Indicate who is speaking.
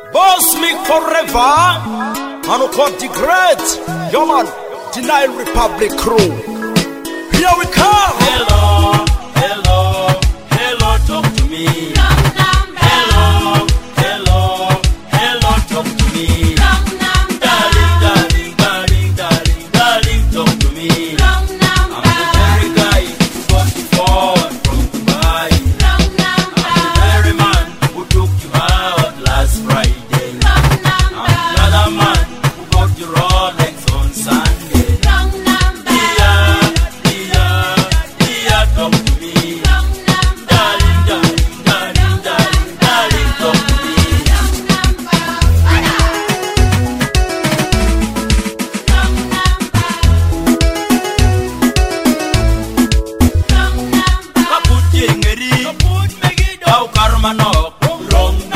Speaker 1: Boss me forever. Man who called the great. Yo man, the Nile Republic crew. Here we come.
Speaker 2: Hello, hello, hello, talk to me. Hello, hello, hello, talk to me. Darling, darling, darling, darling, darling, talk to me. I'm the very guy who got the phone from Dubai. I'm the very man who took you out last Friday. I'm the other man who got the Rolex on Sunday. Dear, talk to me. Darling, darling, darling, darling, darling, talk to me. Kaput jengeri, au karma nok, wrong